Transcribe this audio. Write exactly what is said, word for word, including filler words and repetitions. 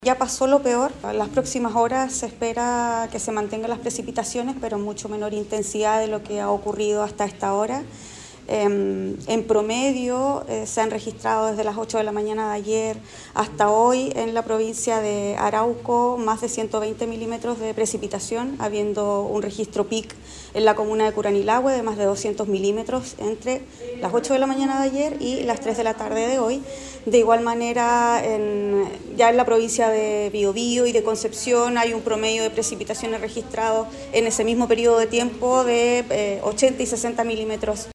Ya pasó lo peor, en las próximas horas se espera que se mantengan las precipitaciones, pero en mucho menor intensidad de lo que ha ocurrido hasta esta hora. Eh, en promedio eh, se han registrado desde las ocho de la mañana de ayer hasta hoy en la provincia de Arauco más de ciento veinte milímetros de precipitación, habiendo un registro P I C en la comuna de Curanilahue de más de doscientos milímetros entre las ocho de la mañana de ayer y las tres de la tarde de hoy. De igual manera, en, ya en la provincia de Biobío y de Concepción hay un promedio de precipitaciones registrados en ese mismo periodo de tiempo de eh, ochenta y sesenta milímetros.